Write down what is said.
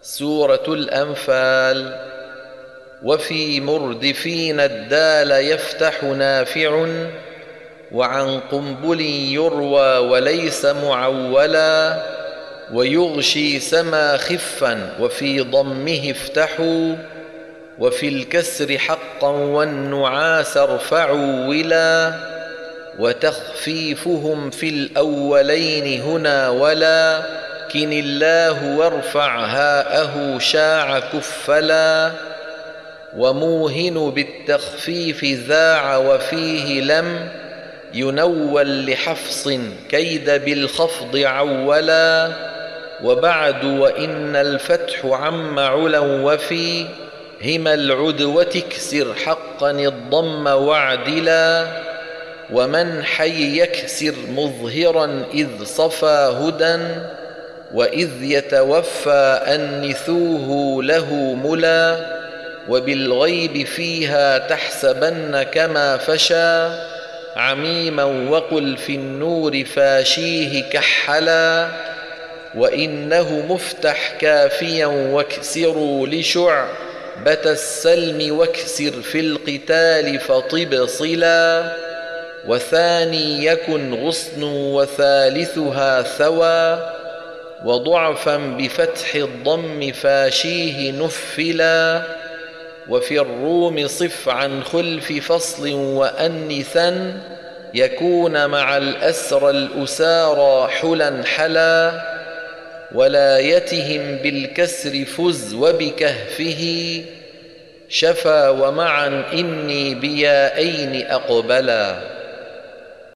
سورة الأنفال. وفي مردفين الدال يفتح نافع، وعن قنبل يروى وليس معولا، ويغشي سما خفا وفي ضمه افتحوا، وفي الكسر حقا والنعاس ارفعوا ولا، وتخفيفهم في الأولين هنا ولا، كن الله وارفع هاءه شاع كفلا، وموهن بالتخفيف ذاع وفيه لم ينول لحفص كيد بالخفض عولا، وبعد وإن الفتح عم علا وفي هما العدوة اكسر حقا الضم واعدلا، ومن حي يكسر مظهرا إذ صفى هدى، وإذ يتوفى أنثوه له ملا، وبالغيب فيها تحسبن كما فشى عميما، وقل في النور فاشيه كحلا، وإنه مفتح كافيا واكسروا لشعبة السلم، واكسر في القتال فطب صلا، وثاني يكن غصن وثالثها ثوى، وضعفا بفتح الضم فاشيه نفلا، وفي الروم صف عن خلف فصل وأنثا يكون مع الأسرى الأسارى حلا حلا، ولايتهم بالكسر فز وبكهفه شفا، ومعا إني بيائين أقبلا.